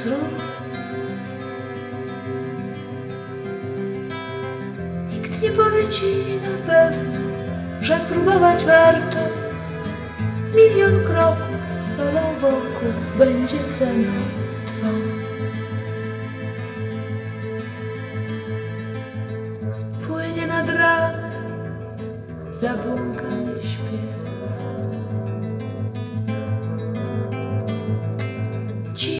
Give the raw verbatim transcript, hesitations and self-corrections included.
stron. Nikt nie powie ci na pewno, że próbować warto. Milion kroków z solą wokół będzie ceną twą. Płynie nad ranem zabłąkany śpiew.